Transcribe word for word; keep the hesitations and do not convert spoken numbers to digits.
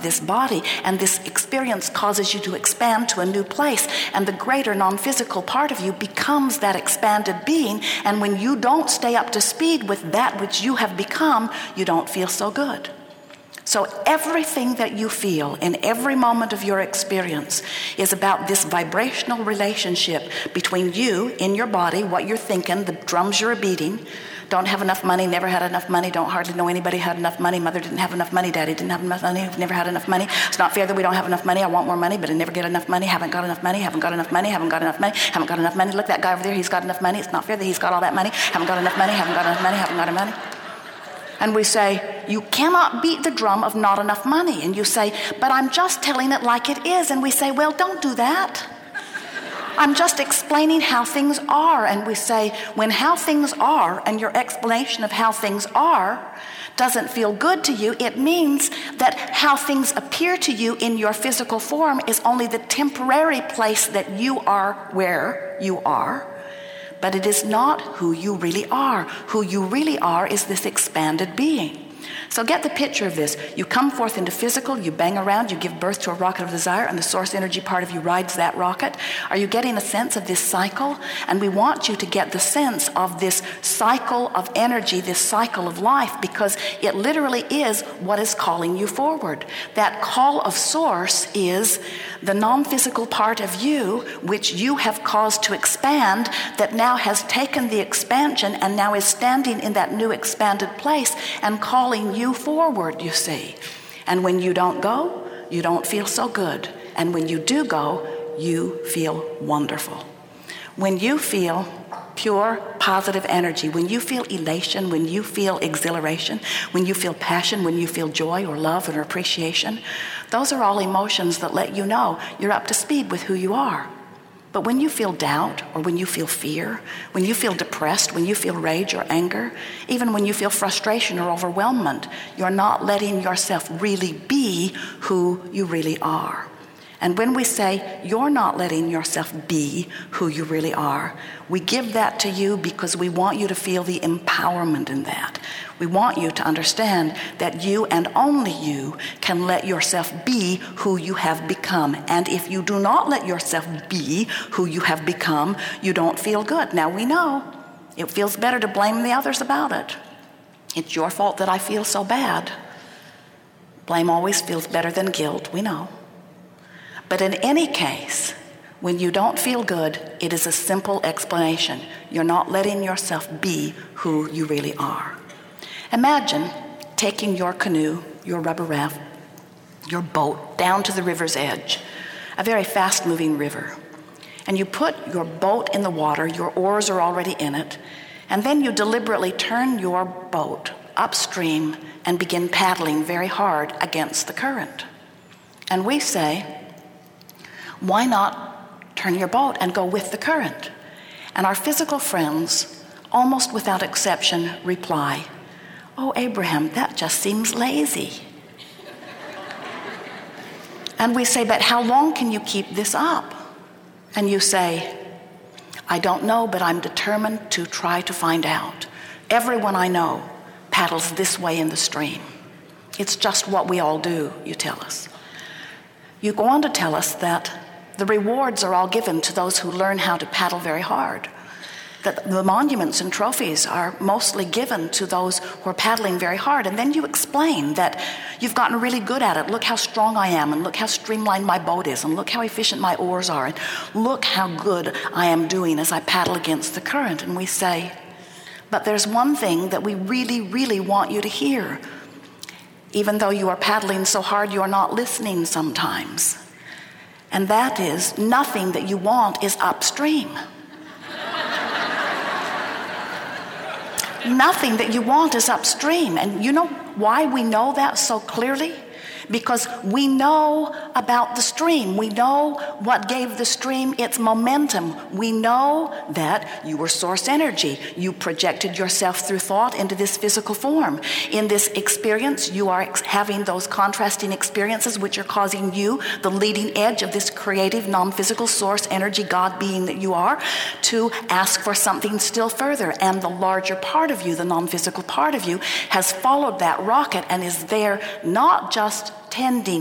this body, and this experience causes you to expand to a new place, and the greater non-physical part of you becomes that expanded being, and when you don't stay up to speed with that which you have become, you don't feel so good. So everything that you feel in every moment of your experience is about this vibrational relationship between you in your body, what you're thinking, the drums you're beating. Don't have enough money, never had enough money, don't hardly know anybody had enough money, mother didn't have enough money, daddy didn't have enough money, never had enough money. It's not fair that we don't have enough money, I want more money, but I never get enough money, haven't got enough money, haven't got enough money, haven't got enough money, haven't got enough money. Look, that guy over there, he's got enough money. It's not fair that he's got all that money, haven't got enough money, haven't got enough money, haven't got enough money. And we say, you cannot beat the drum of not enough money. And you say, but I'm just telling it like it is. And we say, well, don't do that. I'm just explaining how things are. And we say, when how things are and your explanation of how things are doesn't feel good to you, it means that how things appear to you in your physical form is only the temporary place that you are where you are. But it is not who you really are. Who you really are is this expanded being. So get the picture of this. You come forth into physical, you bang around, you give birth to a rocket of desire, and the source energy part of you rides that rocket. Are you getting a sense of this cycle? And we want you to get the sense of this cycle of energy, this cycle of life, because it literally is what is calling you forward. That call of source is the non-physical part of you, which you have caused to expand, that now has taken the expansion and now is standing in that new expanded place and calling you forward, you see. And when you don't go, you don't feel so good. And when you do go, you feel wonderful. When you feel pure, positive energy, when you feel elation, when you feel exhilaration, when you feel passion, when you feel joy or love or appreciation, those are all emotions that let you know you're up to speed with who you are. But when you feel doubt, or when you feel fear, when you feel depressed, when you feel rage or anger, even when you feel frustration or overwhelmment, you're not letting yourself really be who you really are. And when we say you're not letting yourself be who you really are, we give that to you because we want you to feel the empowerment in that. We want you to understand that you and only you can let yourself be who you have become. And if you do not let yourself be who you have become, you don't feel good. Now we know it feels better to blame the others about it. It's your fault that I feel so bad. Blame always feels better than guilt, we know. But in any case, when you don't feel good, it is a simple explanation. You're not letting yourself be who you really are. Imagine taking your canoe, your rubber raft, your boat down to the river's edge, a very fast-moving river. And you put your boat in the water, your oars are already in it, and then you deliberately turn your boat upstream and begin paddling very hard against the current. And we say, why not turn your boat and go with the current? And our physical friends, almost without exception, reply, oh, Abraham, that just seems lazy. And we say, but how long can you keep this up? And you say, I don't know, but I'm determined to try to find out. Everyone I know paddles this way in the stream. It's just what we all do, you tell us. You go on to tell us that the rewards are all given to those who learn how to paddle very hard. That the monuments and trophies are mostly given to those who are paddling very hard. And then you explain that you've gotten really good at it. Look how strong I am, and look how streamlined my boat is, and look how efficient my oars are, and look how good I am doing as I paddle against the current. And we say, but there's one thing that we really, really want you to hear. Even though you are paddling so hard, you are not listening sometimes. And that is, nothing that you want is upstream. Nothing that you want is upstream. And you know why we know that so clearly? Because we know about the stream. We know what gave the stream its momentum. We know that you were source energy. You projected yourself through thought into this physical form. In this experience, you are ex- having those contrasting experiences which are causing you, the leading edge of this creative, non-physical source energy, God being that you are, to ask for something still further. And the larger part of you, the non-physical part of you, has followed that rocket and is there not just tending